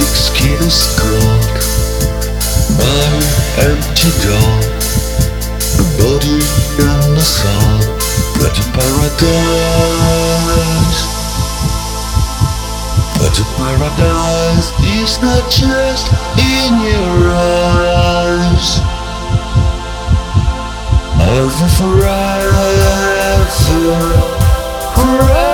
plastic skin is cold. My empty doll, a body and a soul. But a paradise, but a paradise is not just in your eyes. I'll be forever, forever.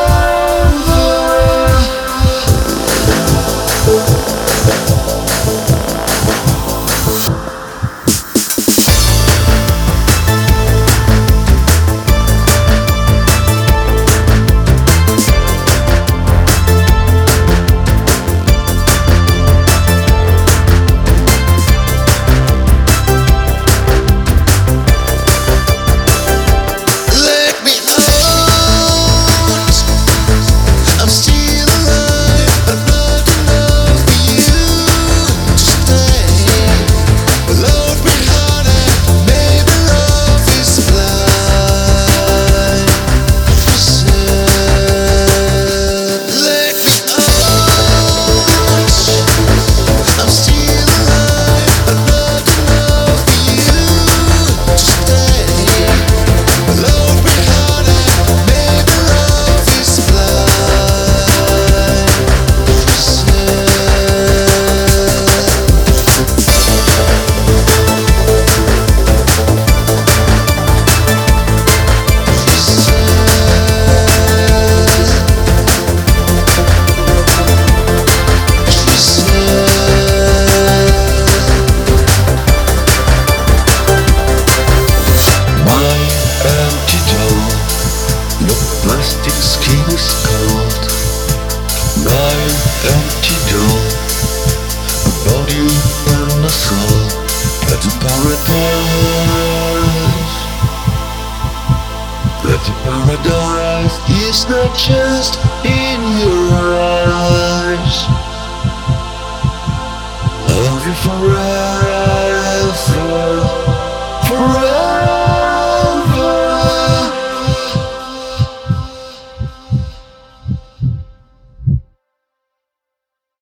Plastic skin is cold. My empty doll, a body and a soul. But a paradise, but a paradise is not just in your eyes. Love you forever.